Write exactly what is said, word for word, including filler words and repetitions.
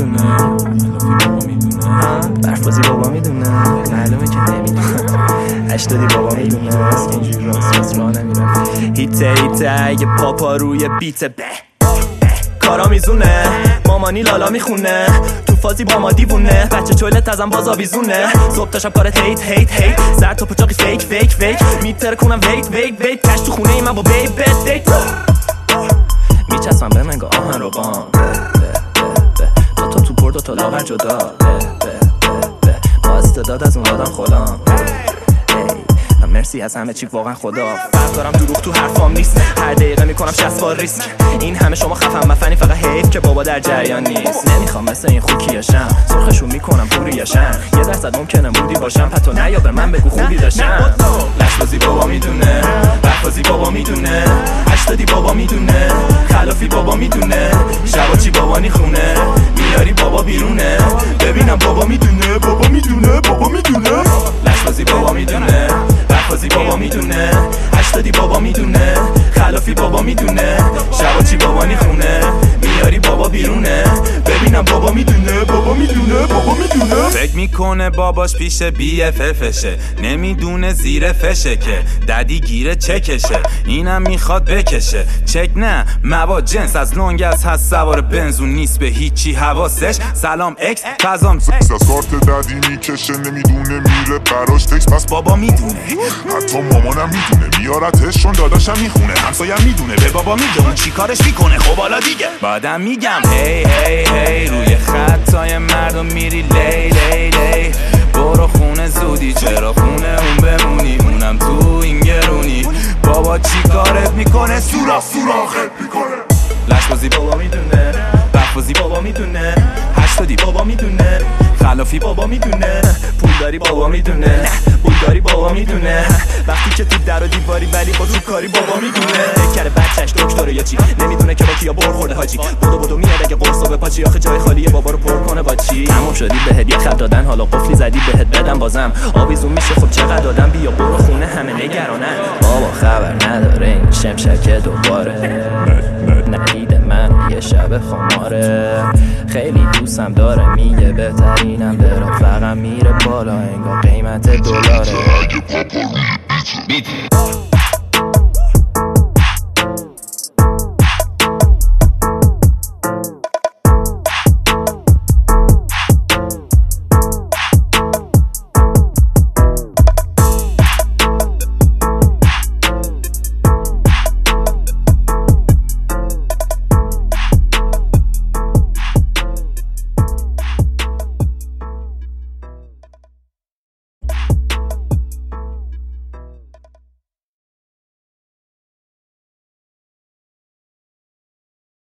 میدونه، بابا میدونه، برفازی بابا میدونه، معلومه که نمیدونه، هشتادی بابا میدونه، از اینجوری راست راست راه نمیره. هیته هیته اگه پاپا روی بیته به کارا میزونه، مامانی لالا میخونه، تو فازی با ما دیوونه، بچه چولت ازم باز آویزونه، صبح تا شب کارت هیت هیت هیت، سر تا پچاقی فیک فیک فیک، میتره کنم ویت ویت ویت، کش تو خونه ای من با بیت بیت دیت، میچسبم به منگاه آهن رو بام، دو تا تو پر دو تا لاغر جدا، با استعداد از اون آدم خلام. مرسی از همه چی واقعا خدا، فرق دارم دروغ تو حرفام نیست، هر دقیقه میکنم شصت بار ریسک، این همه شما خفن مفنی فقط حیف که بابا در جریان نیست، نمیخوام مثل این خوکیاشم، سرخشون میکنم پوریاشم، یه درصد ممکنه مودی باشم، پتو نیا به من بگو خوبی داشتم، لشبازی بابا میدونه، برفازی بابا میدونه، هشتادی بابا میدونه، خلافی بابا میدونه، شباچی بابا نیخونه، میاری بابا بیرونه، ببینم بابا میدونه بابا میدونه بابا میدونه، لشبازی بابا میدونه، برفازی بابا میدونه، هشتادی بابا میدونه، خلافی بابا میدونه، شباچی بابا نیخونه، میاری بابا بیرونه، ببینم بابا میدونه بابا میدونه بابا میدونه. فکر میکنه باباش پیش بی اف افشه، نمیدونه زیر فشه که ددی گیره چکشه، اینم میخواد بکشه چک نه مواد جنس، از لونگس هست سوار بنزون نیست به هیچی حواسش، سلام اکس فضام از کارت ددی میکشه، نمیدونه میره براش تکس، پس بابا میدونه، حتی مامانم میدونه، میارتش چون داداشم میخونه، همسایم میدونه به بابا میگه اون چی کارش میکنه، خب حالا دیگه بعدم میگم هی هی هی، روی خطای مردم میری لی لی لی، برو خونه زودی چرا خونه اون بمونی، اونم تو این گرونی، بابا چی کارت میکنه، سوراخ سوراخت میکنه، لشبازی بابا میدونه، برفازی بابا میدونه، هشتادی بابا میدونه، خلافی بابا میدونه، پولداری بابا میدونه، پولداری بابا میدونه، وقتی که تو در و دیواری ولی با تو کاری بابا میدونه، کره بچهش دکتره یا چی، نمیدونه که با کیا بر خورده حاجی، بدو بدو میاد اگه قرصا به پاچی، آخه جای خالیه بابا رو پر کنه با چی، تموم شدی بهت یه خط دادن، حالا قفلی زدی بهت بدم بازم، آویزون میشه خب چقدر دادم، بیا برو خونه همه نگرانن، بابا خبر نداره این شمشک دوباره، ندیده من یه شب خماره، خیلی دوستم داره میگه بهترینم به رفقم میره بالا، انگار قیمت دلاره.